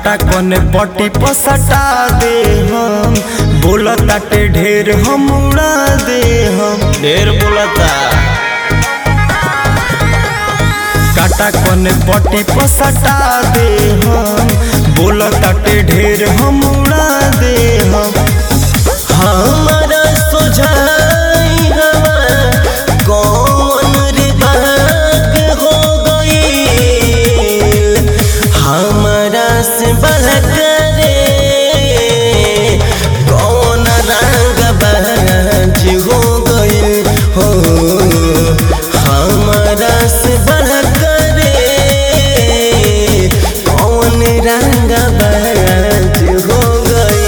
काटा कोने पट्टी पसटा दे हम बोलताटे ढेर हम उड़ा दे हम ढेर बोलता काटा कोने पट्टी पसटा दे हम बोलताटे ढेर हम उड़ा दे हम हमारा सोझाई हवा कौन रे भाग हो गई हमारा से बढ़ करे कौन रंग बाज हो गई हो हमारा से बढ़ करे कौन रंग बाज हो गई।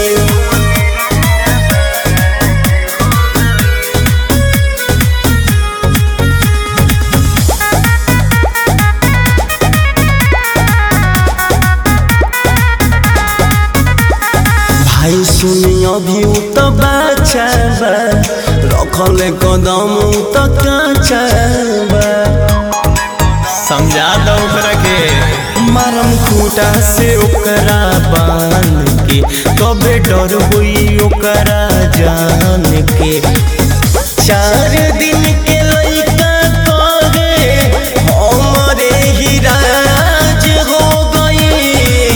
भाई सुनी अभी तो बाचा बा रखल कदम तो काचा बा समझा दो ओकरा के मारम खूटा से ओकरा बांध के तबे डर हुई ओकरा जान के 4 दिन के लइका करे हमरे ही राज हो गई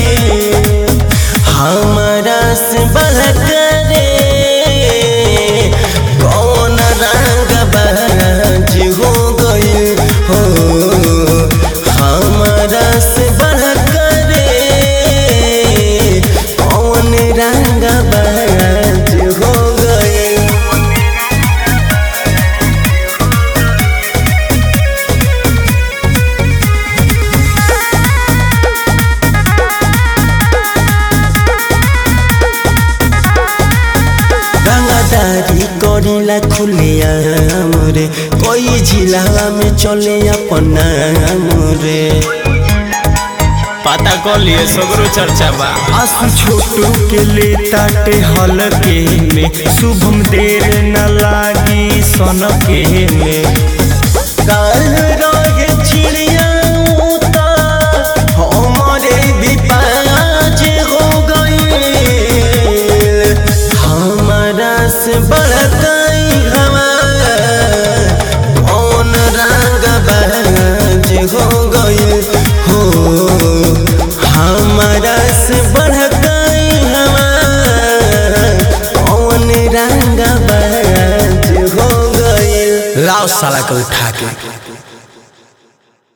हमारा से बढ़ करे कौन रंग बाज हो गई हो हमारा से बढ़ करे कौन रंग बाज हो गई। रंगदारी करीला खुलिया रे कोई जिला में चले अपना रे पता कर लिए सगरो चर्चा बा आसू छोटू के लेताटे हलके में शुभम देर न लागी सनके में काल रहे चिड़िया उता हमारे भी पाज हो गई हमारा से बढ़ गई हमारा कौन रंग बाज हो गई हो हमारा से बढ़ गई हमारा कौन रंग बाज हो गई। लाओ साला को उठा के